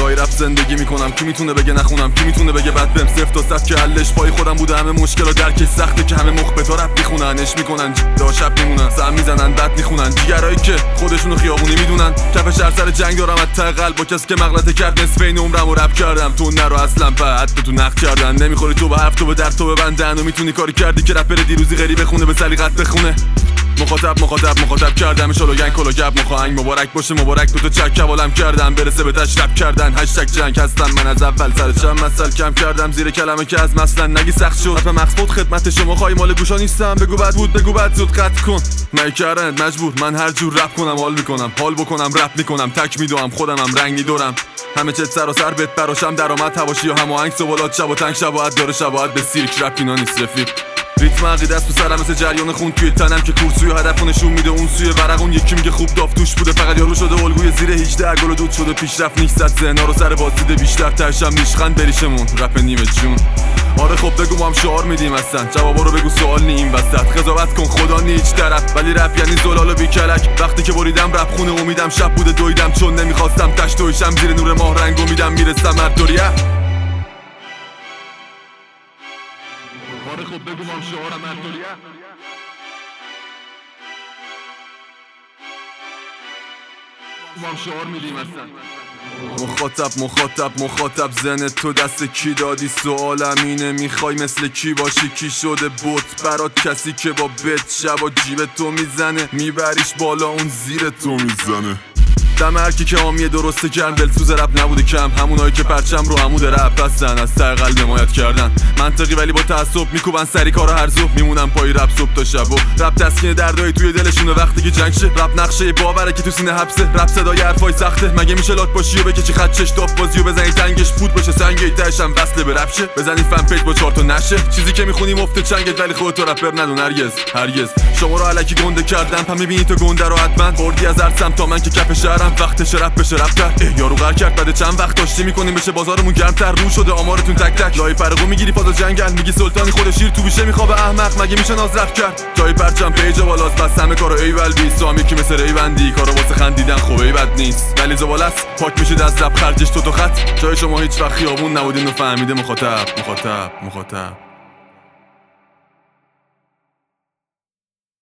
فدای رپ زندگی میکنم. کی میتونه بگه نخونم؟ کی میتونه بگه بد بهم؟ صفر تا صد که حلش پای خودم بوده. همه مشکلا درکش سخته که همه مخبتا رپ میخونن، اش میکنن دا شب میمونن، سم میزنن بد میخونن. دیگرایی که خودشونو خیابونی میدونن. کف شهر سر جنگ دارم از ته قلب با کسی که مغلطه کرد. نصف این عمرمو رپ کردم، تو نرو اصلا بعد تو نقد کردن. نمیخوری تو به حرف، تو به درد، تو ببندن. و میتونی کاری کردی که رپر دیروزی غریب بخونه به سلیقت بخونه. مخاطب کردم شلوگن کلوگب مخاهنگ مبارک باشه مبارک. دوتا چک کبالم کردم برسه به تشرب کردن. هشتگ جنگ هستم من از اول سر چند مسئل کم کردم زیر کلمه که از مثلا نگی سخت شد. به مقصود خدمت شما خواهی مال گوشا نیستم. بگو بد بود بگو بد زود قطع کن. کردنت مجبور من هر جور رپ کنم حال میکنم. حال بکنم رپ میکنم تک میدوام خودمم رنگ میدورم. همه چت سر و سر بت براشم درآمد هواشی و هماهنگ سوالات شب و تنگ شباهت داره شباهت به سیرک رپ اینا نیست رفیق. ریتم عقیده است تو سرم مثل جریان خون توی تنم که کورسوی هدف نشون میده اون سوی ورق. اون یکی میگه خوب داف توش بوده فقط یارو شده الگوی زیر 18 گل و دود شده پیشرفت نیست. زد ذهنا رو سر بازدیده بیشتر ترشم نیشخند بریشمون رپ نیمه جون. آره خب بگو ما هم شعار میدیم اصلا جوابا رو بگو سوال نیم وسط. قضاوت کن خدا نی هیچ طرف ولی رپ یعنی زلال و بیکلک. وقتی که بریدم رپ خونه امیدم شب بوده دویدم چون نمیخواستم تشت دویشم زیر نور ماه رنگ امیدم میرسم مردوریه. آره خب بگو ما هم شعارم مردوریه. ما هم شعار میدیم اصلا. مخاطب زن تو دست کی دادی؟ سوالم اینه میخوای مثل کی باشی؟ کی شده بوت برات کسی که با بت شب و جیب تو میزنه میبریش بالا اون زیر تو میزنه. دم هرکی که آمیه درسته کردن دلسوز رپ نبوده کم. همونایی که پرچم رو عمود رپ هستن از ته قلب حمایت کردن. منطقی ولی با تعصب میکوبن سری کارو هر ظهر. میمونن پای رپ صبح تا شب و رپ تسکین دردای توی دلشونه وقتی که جنگ شه. رپ نقشه باوره که تو سینه حبسه. رپ صدای حرفای سخته. مگه میشه لاک باشی و بکشی خط چش داف بازی و بزنی تنگش پود بشه سنگی تاشم وصله به رپ شه. بزنی فن پیج با 4 تا نشه. چیزی که میخونی مفت چنگت ولی خودت تو رپر ندون هرگز. شما رو الکی گنده کردم هم میبینی تو گنده رو حتما بردی از ارسم تا من که کف شهرم وقتش رپ بشه رپ کرد. یارو غر کرد بعد چند وقت داشتی میکنیم بشه بازارمون گرمتر. رو شده آمارتون تک تک. لای پرقو میگیری فاز جنگل میگی سلطانی خود شیر تو بیشه میخوابه احمق. مگه میشه ناز رپ کرد؟ جای پرچم پیج بالاست بس همه کارو ایول بی سامی که مثل ریوندی کارو واسه خندیدن خوبه بد نیست ولی زبالست پاک میشید از رپ خرجش تو خط. جای شما هیچ وقت خیابون نبودین و فهمیده مخاطب